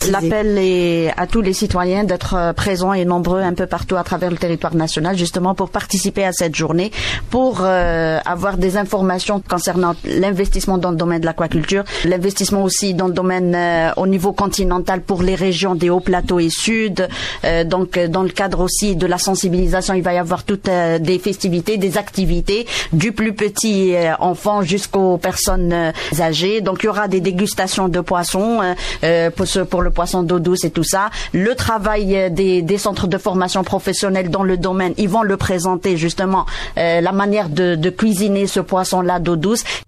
L'appel est à tous les citoyens d'être présents et nombreux un peu partout à travers le territoire national, justement pour participer à cette journée, pour avoir des informations concernant l'investissement dans le domaine de l'aquaculture, l'investissement aussi dans le domaine au niveau continental pour les régions des hauts plateaux et sud. Donc dans le cadre aussi de la sensibilisation, il va y avoir toutes des festivités, des activités, du plus petit enfant jusqu'aux personnes âgées. Donc il y aura des dégustations de poissons pour le poisson d'eau douce et tout ça. Le travail des centres de formation professionnelle dans le domaine, ils vont le présenter justement, la manière de cuisiner ce poisson-là d'eau douce.